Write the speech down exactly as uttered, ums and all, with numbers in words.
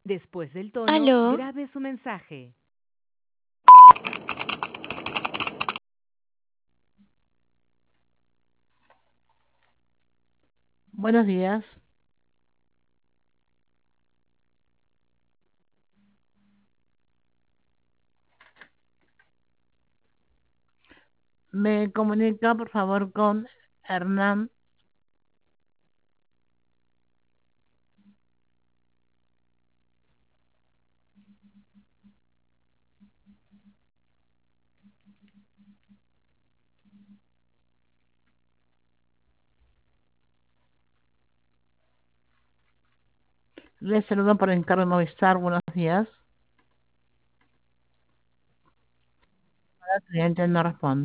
Después del tono, Aló, grabe su mensaje. Buenos días. Me comunica, por favor, con Hernán. Les saludo por encargo de Movistar. Buenos días. El cliente no responde.